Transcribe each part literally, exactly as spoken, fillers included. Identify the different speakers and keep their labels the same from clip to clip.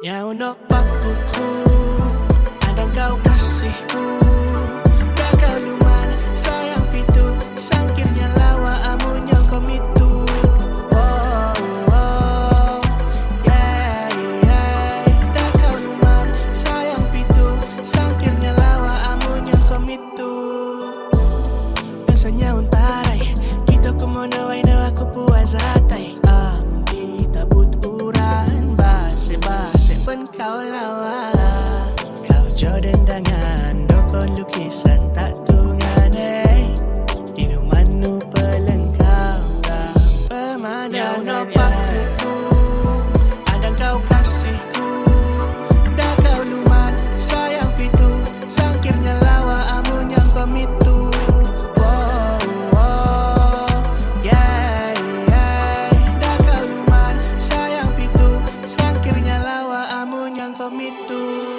Speaker 1: Yang nak pakuku, ada kau kasihku. Tak kau luman, sayang pitu, sangkirnya lawa amunya komitu. Oh, oh, yeah, yeah. Tak kau luman, sayang pitu, sangkirnya lawa amunya komitu. Rasanya untarai, kita kumonawai na aku puas hatai. Ah, mungkin tak buturan, base-base pun kau lawa. Kau Jordan dengan dokon lukisan tak tunganai. Di rumah nu pelengkap tak pemandangan. Yang pakuku, ada kau kasihku. Dah kau luman, sayang pitu, sangkirnya lawa amun yang komitu. Oh, oh, yeah, yeah. Dah kau luman, sayang pitu, sangkirnya lawa amun yang komitu.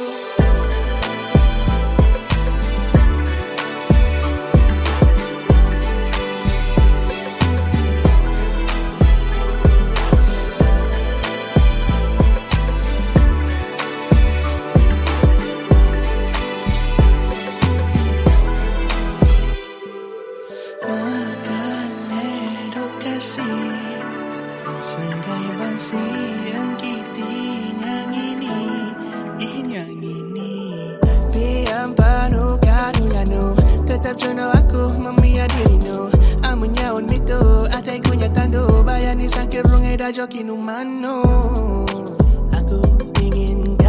Speaker 1: Senggai bangsi yang kiti yang ini, yang ini. Diam panu kanu lanu, tetap jono aku memia dirino. Amunya un mito, atai kunya tandu, bayani sakit rungai da joki numano. Aku ingin